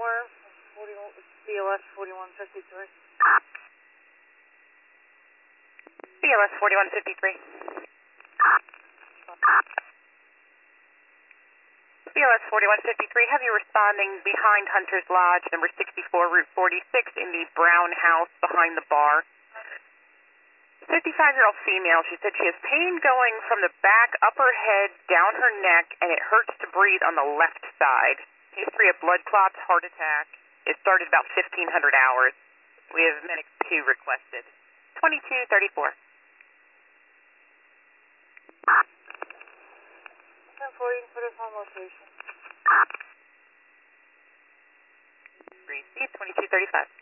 more, 41, BLS 4153. BLS 4153. BLS 4153, have you responding behind Hunter's Lodge, number 64, Route 46, in the brown house behind the bar. 55-year-old female, she said she has pain going from the back, up her head, down her neck, and it hurts to breathe on the left side. History of blood clots, heart attack. It started about 1,500 hours. We have Medic 2 requested. 2234. 1040 for the phone location. Receive 2235.